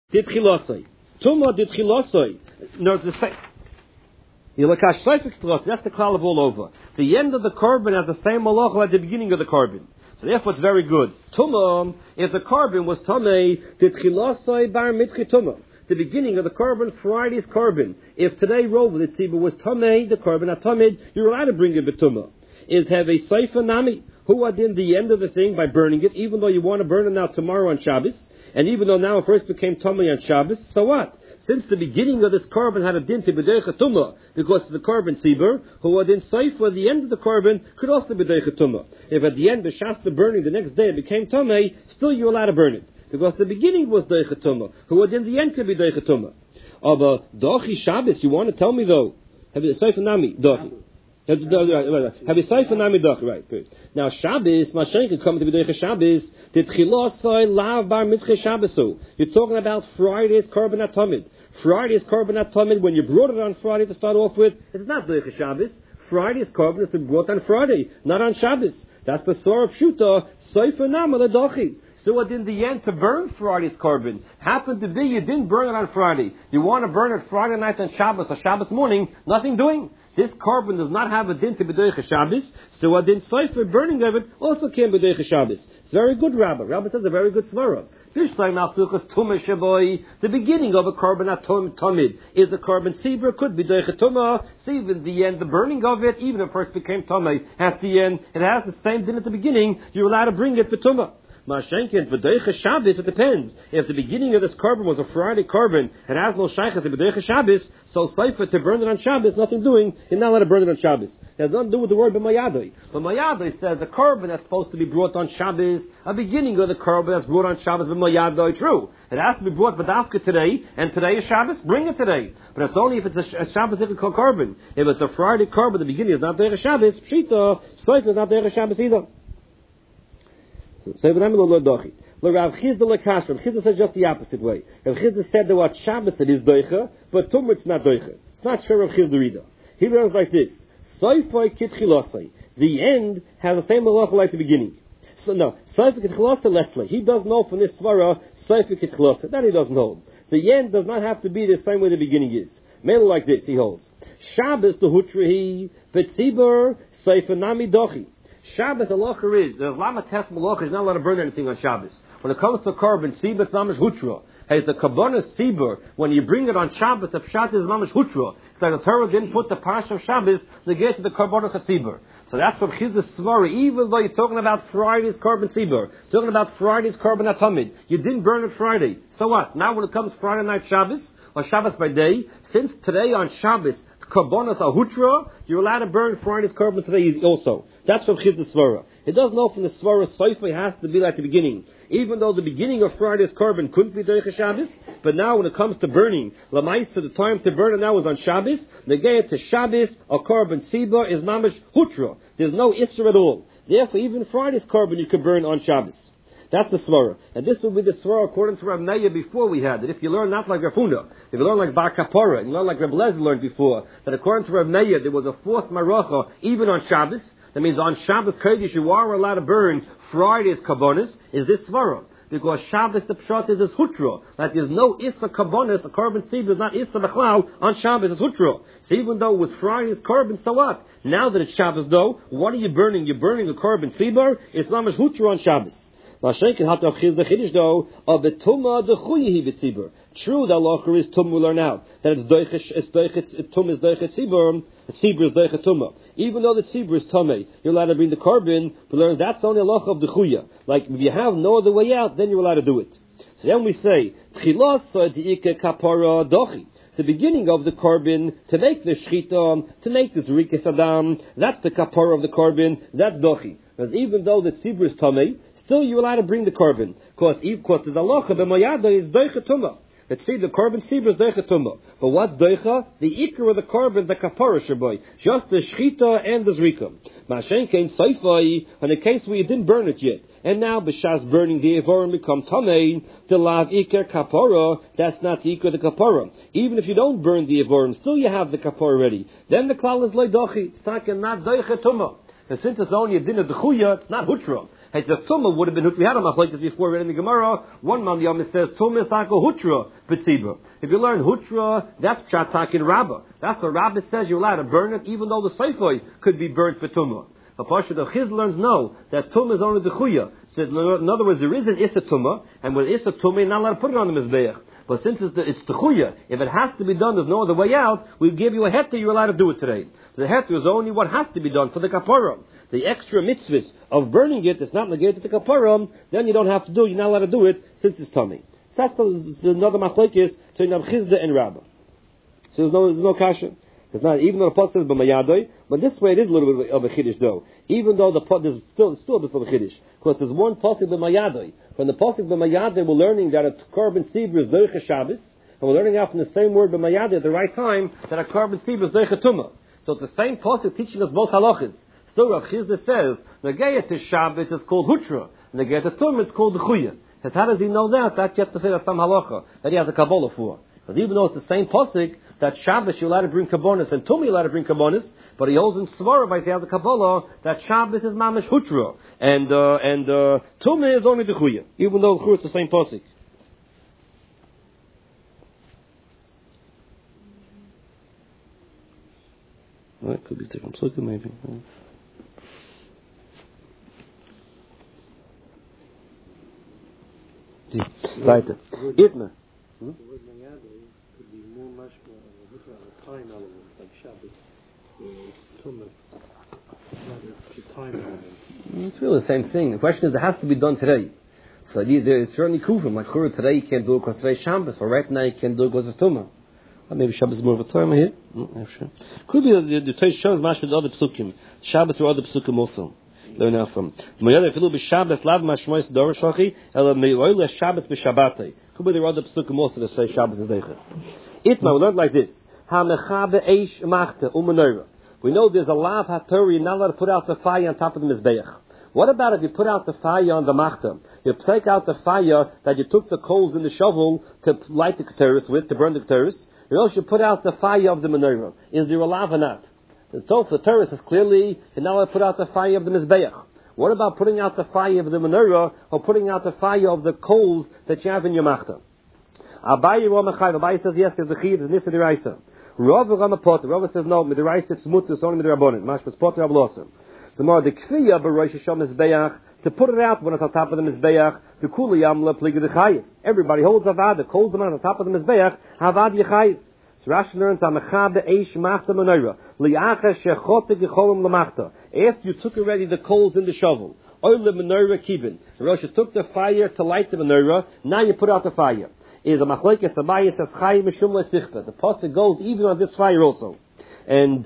did chilosai. Tuma did chilosai. No, it's the same. That's the klal of all over. The end of the korban has the same malach at the beginning of the korban. So therefore it's very good. Tuma, if the korban was tamei, did chilosai bar mitchi tuma. The beginning of the korban, Friday's korban. If today Rov the tzibur was tamei, the korban atamid, you're allowed to bring it betuma. Is have a seifa nami, who are in the end of the thing by burning it, even though you want to burn it now tomorrow on Shabbos, and even though now it first became tamei on Shabbos, so what? Since the beginning of this korban had a din to b'deicha tumah, because of the korban tzibur, who are in seifa, the end of the korban could also be b'deicha tumah. If at the end b'shas the burning the next day it became tamei, still you're allowed to burn it. Because the beginning was deicha tumah, who was in the end could be deicha tumah. But dochi Shabbos, you want to tell me though? Have you seifa nami dochi? Have you seifa nami dochi? Right, good. Now Shabbos, Mashen could come to be deicha Shabbos. Did chilosai lav bar mitzche Shabbosu? You're talking about Friday's korban atamid. Friday's korban atamid, when you brought it on Friday to start off with, it's not deicha Shabbos. Friday's korban is to be brought on Friday, not on Shabbos. That's the Sora Pshuta, seifa nami dochi. So it in the end to burn Friday's korban. Happened to be you didn't burn it on Friday. You want to burn it Friday night on Shabbos or Shabbos morning, nothing doing. This korban does not have a din to b'doicha Shabbos, so a din seifer burning of it also can b'doicha Shabbos. It's very good, Rabbi. Rabbi says a very good svara. The beginning of a korban atomid is a korban tzibur, could be b'doicha tumah. See, in the end, the burning of it, even if it first became tamei, at the end, it has the same din at the beginning. You're allowed to bring it b'tumah. Mashenkin b'doicha Shabbos, it depends. If the beginning of this korban was a Friday korban, it has no shaychus to b'doicha Shabbos, so seifa to burn it on Shabbos, nothing doing. You're not allowed to burn it on Shabbos. It has nothing to do with the word b'mayadoi. B'mayadoi says a korban that's supposed to be brought on Shabbos, a beginning of the korban that's brought on Shabbos b'mayadoi. True, it has to be brought b'dafka today, and today is Shabbos. Bring it today, but it's only if it's a Shabbos korban. If it's a Friday korban, the beginning is not b'doicha Shabbos. Pshita seifa is not b'doicha Shabbos either. So Rav Chizda lekasher. Rav Chizda said just the opposite way. Rav Chizda said that what Shabbos it is doicha, but Tumah it's not doicha. It's not sure Rav Chizda reader. He learns like this: Soifoi kitchilosai. The end has the same halacha like the beginning. So no, Soifoi kitchilosai leslie. He does know from this svara Soifoi kitchilosai. That he doesn't hold. The end does not have to be the same way the beginning is. Mainly like this he holds. Shabbos the hutrihi, betzibur Soifoi nami dochi. Shabbos halacha is the lama test malacha is not allowed to burn anything on Shabbos. When it comes to korban, sibur it's mamish hutra. Hey, the kabbalah sibur when you bring it on Shabbos, the pshat is mamish hutra. It's like the Torah didn't put the parsha of Shabbos to get to the korbanos of sibur. So that's what Chiz's svara. Even though you're talking about Friday's korban sibur, talking about Friday's korban atamid, you didn't burn it Friday. So what? Now when it comes Friday night Shabbos or Shabbos by day, since today on Shabbos korbanos are hutra, you're allowed to burn Friday's korban today also. That's from Chiz's svara. It doesn't know from the svara soifei has to be like the beginning. Even though the beginning of Friday's korban couldn't be deicha Shabbos, but now when it comes to burning, lamaisa the time to burn it now is on Shabbos. The gaya to Shabbos or korban tzibur is mamish hutra. There's no isser at all. Therefore, even Friday's korban you could burn on Shabbos. That's the svara. And this will be the svara according to Rav Meir before we had it. If you learn not like Rav Huna, if you learn like Bar Kapara, and you learn like Rav Lezer learned before, that according to Rav Meir there was a fourth maracha even on Shabbos. That means on Shabbos Kodesh you are allowed to burn Friday's kabbonis. Is this svara? Because Shabbos the pshat is hutra. That there's no issa kabbonis, a korban tzibur is not issa b'chlal on Shabbos is hutra. So even though with Friday's korban, so what? Now that it's Shabbos though, what are you burning? You're burning a korban tzibur. It's mamash hutra on Shabbos. True, the halacha is tum. We learn out that tum is doichet tzibur, tzibur is doichet tumah. Even though the tzibur is tamei, you're allowed to bring the korban. We learn that's only halacha of the chuya. Like if you have no other way out, then you're allowed to do it. So then we say the beginning of the korban to make the shchita, to make the zrikas adam. That's the kapara of the korban. That's dochi. Because even though the tzibur is tamei, still you're allowed to bring the korban. Because the halacha b'mayada is doicha tumah. Let's see, the korban tzibur is doicha tumah. But what's doicha? The ikar of the korban, the kapara shaboy. Just the shchita and the zrika. Mashen came saifai, in a case where you didn't burn it yet. And now, b'shas burning the evorim become tamei, the lav ikar kapara, that's not the ikar of the kapara. Even if you don't burn the evorim, still you have the kapara ready. Then the klal is loy dochi. It's not doicha tumah. And since it's only a din of the chuya, it's not hutra. Hey, the tumah would have been, we had a machlokes before, read in the Gemara, one man Yom says, tumah is like a hutra, betzibah. If you learn hutra, that's pshatak in Rabbah. That's what Rabbah says, you're allowed to burn it, even though the seifoi could be burnt for tumah. The Pasha the Chiz learns no, that tumah is only the chuya. So in other words, there is an issa tumah, and with issa tumah, you're not allowed to put it on the mizbeach. But since it's the chuya, if it has to be done, there's no other way out, we give you a heter, you're allowed to do it today. The heter is only what has to be done for the kapara. The extra mitzvahs of burning it is not negated to the kapara, then you don't have to do it, you're not allowed to do it, since it's tummy. So that's another machlokes between Rav Chizda and Rabbah. So there's no kasha. It's not, even though the pot says b'mayadoi, but this way it is a little bit of a chiddush though. Even though the pot is still a bit of a chiddush. Because there's one pasuk b'mayadoi. From the pasuk b'mayadoi, we're learning that a carbon sibra is doicha Shabbos, and we're learning out from the same word b'mayadoi at the right time that a carbon sibra is doicha tumah. So it's the same pasuk teaching us both halachas. Still Rav Chizda says, Negayat to Shabbos is called hutra, Negayat to tumah is called the chuya. Because how does he know that? That you have to say that's some halacha, that he has a kabbalah for. Because even though it's the same pasuk, that Shabbos you're allowed to bring kabbonis and Tumah you're allowed to bring kabbonis, but he holds in Svara by saying as a Kabbalah that Shabbos is mamish hutra and Tumah is only the chuya, even though the chuya is the same pasuk. Well, it could be different pasuk maybe. Weiter. Itna. It's really the same thing. The question is, it has to be done today. So it's certainly kufim. Like Chura today, you can't do it because today's Shabbos, or right now you can't do it because it's Tumah. Or maybe Shabbos is more of a time here. Sure. Could be the Torah shows mashma with other psukim. Shabbos or other psukim also. Learn out from. Mayada filu b'Shabbos lav mashmois dorashachi ela me'oile Shabbos b'Shabbatay. Could be there are other psukim also that say Shabbos is deichet. Itma, we learned like this. Ha-mechabe eish machte u'menorah. We know there's a lav haTorah, you're not allowed to put out the fire on top of the mizbeach. What about if you put out the fire on the machta? You take out the fire that you took the coals in the shovel to light the keteris with, to burn the keteris. You also put out the fire of the menorah. Is there a lav or not? So the keteris is clearly, you're not allowed to put out the fire of the mizbeach. What about putting out the fire of the menorah or putting out the fire of the coals that you have in your machta? Abayi says yes, there's a chiyuv, there's nisa deraisa. Rav says no, midiraisa it's mutter, it's only midirabbonin. Mashmas potter avlosim. The more the kviya b'rosh Hashem mizbeach, to put it out when it's on top of the mizbeach, the kula yamla pliga dechayiv. Everybody holds avad, calls them on top of the mizbeach, havad yechayiv. So Rashi learns amachab eish machta menorah liacha shechote gecholim lamachta. After you took already the coals in the shovel, oil menorah kibin. Rosh took the fire to light the menorah. Now you put out the fire. Is a machlokes Abaye says chayim mishum le'sichta. The pasuk goes even on this fire also, and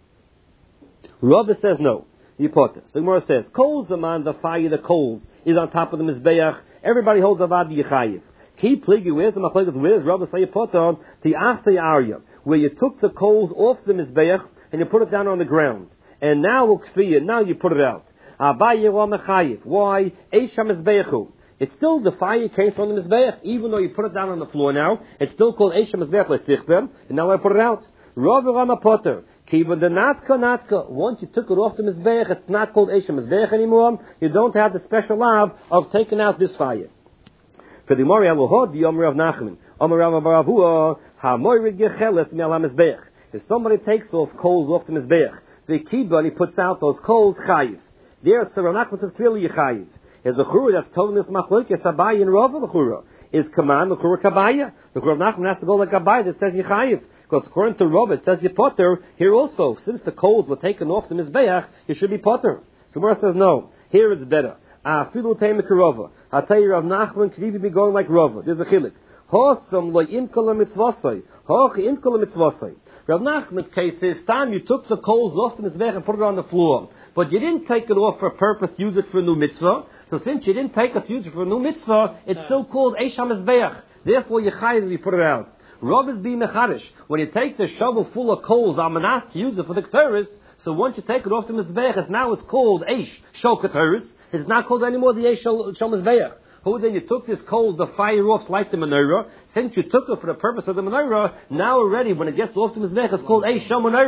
Rav says no. The Potter. So Gemara says coals zaman the fire, the coals is on top of the mizbeach. Everybody holds avad yechayiv. Keep pligi with the machlokes with Rav say Potter the achta area where you took the coals off the mizbeach and you put it down on the ground, and now now you put it out. Abaye wa mechayiv. Why? Eisha mizbeachu. It's still the fire came from the mizbeach, even though you put it down on the floor now. It's still called Eisha mizbeach le'sichbem, and now I put it out. Rav Rama Potter, kiva the natka. Once you took it off the mizbeach, it's not called Eisha mizbeach anymore. You don't have the special love of taking out this fire. For the Mori Alohod, the Yomer of Nachman, Omer Rav Baravua, hamoyrid gecheles mi ala mizbeach. If somebody takes off coals off the mizbeach, the kiva and he puts out those coals chayiv. There, so Rav Nachman says clearly chayiv. Is the chura that's told in this machlokes Abaye and Rav the chura is command the chura kabaya. The chura of Nachman has to go like Abaye that says yechayiv, because according to Rav it says you potter here also. Since the coals were taken off the mizbeach, you should be potter. So Mora says no. Here is better. Afilu teimek Rava. I tell you Rav Nachman could even be going like Rava. There's a chilik. Hosam lo inkol mitzvosai. Hoch inkol mitzvosai. Rav Nachman's case is, time you took the coals off the mizbeach and put it on the floor, but you didn't take it off for a purpose, use it for a new mitzvah. So since you didn't take it to use it for a new mitzvah, it's still called Eish HaMizbeach. Therefore, you chayiv you put it out. Rav is being mecharish. When you take the shovel full of coals, amanas to use it for the keteris, so once you take it off the mizbeach, it's called Eish Shol Keteris. It's not called anymore the Eish Shol Mizbeach. Who then you took this coals, the fire off, light the menorah. Since you took it for the purpose of the menorah, now already when it gets off the mizbeach, it's called Eish Shol Menorah.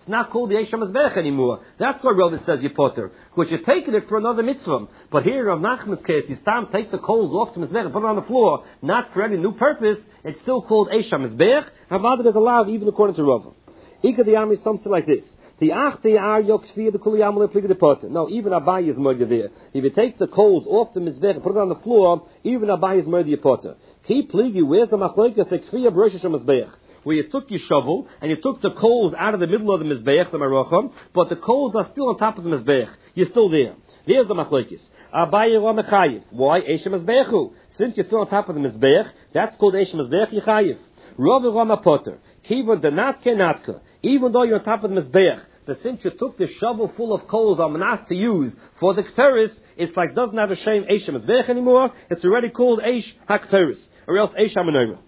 It's not called the Eish HaMizbeach anymore. That's why Rav says you potter, because you're taking it for another mitzvah. But here, Rav Nachman's case, you take the coals off the Mizbeach and put it on the floor, not for any new purpose. It's still called Eish HaMizbeach. However, it is allowed even according to Rav. Ika the Yami is something like this. The achte ar yokshvi the kuli yamal fliga the potter. No, even Abai is murder there. If you take the coals off the mizbech and put it on the floor, even Abai is murder your potter. Keep pligi. Where's the machlokes the kfiyah b'rosh mizbech? Where you took your shovel and you took the coals out of the middle of the mizbech, the maracham, but the coals are still on top of the mizbech. You're still there. There's the machlokes. Abai wa mechayiv. Why Eish HaMizbechu? Since you're still on top of the mizbech, that's called Eish HaMizbech Yechayiv. Rav wa potter. Kiva the natke natka. Even though you're on top of the mizbeach, but since you took the shovel full of coals on manas to use for the kteris, it's like doesn't have a shame Eish HaMizbeach anymore. It's already called Eish HaKteris, or else Eish HaMenorah.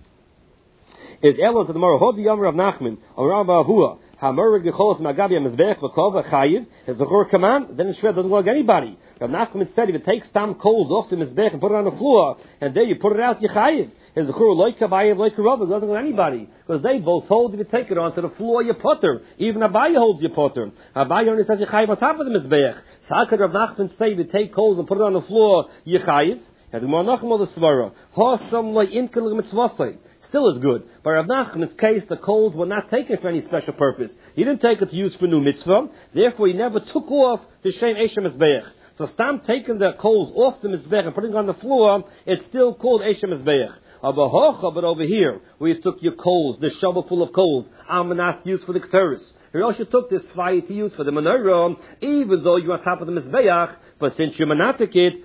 Is Elos of the Mara Hod Yomer of Nachman or Rav Avua Hamerig Gecholos Magabi HaMizbeach V'Kova Chayiv is the Chor command. Then the shred doesn't work anybody. Rav Nachman said if it takes tam coals off the mizbeach and put it on the floor, and there you put it out, you chayiv. Is the Chor loika Abaye loika Rav? It doesn't go anybody because they both hold if you take it onto the floor, you potter. Even Abaye holds your potter. Abaye only says you chayiv on top of the mizbeach. So how could Rav Nachman say if you take coals and put it on the floor, you chayiv? And the Mar Nachman the Svara Hosam lo inkel mitzvasay. Still is good. But Rav Nachman's case, the coals were not taken for any special purpose. He didn't take it to use for new mitzvah. Therefore, he never took off the Shem Eish HaMizbeach. So Stam taking the coals off the Mizbeach and putting it on the floor, it's still called Eish HaMizbeach. But over here, where you took your coals, the shovel full of coals, Almanas used for the Keteris. You also took this fire to use for the menorah, even though you're on top of the Mizbeach, but since you manatik it,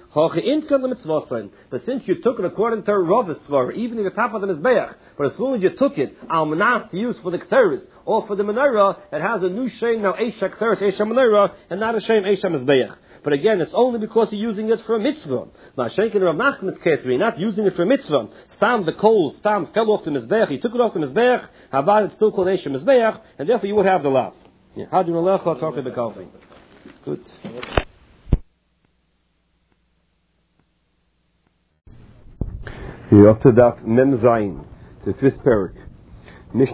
but since you took it according to Rav's Svar, even if you're top of the Mizbeach, but as soon as you took it, Almanas to use for the Keteris, or for the menorah, it has a new shame now, Eish HaKteris, Eish HaMenorah, and not a shame, Eish HaMizbeach. But again, it's only because you're using it for a mitzvah. Now, Shenkin Rav Nachman's case, where you're not using it for a mitzvah, Stam the coals, Stam fell off the Mizbeach, he took it off the Mizbeach, Havad it's still called Eish HaMizbeach, and therefore you would have the lav. How do you know Lecha talk about Kalfi? Good. You're up to that Mem Zayin, the fifth parak.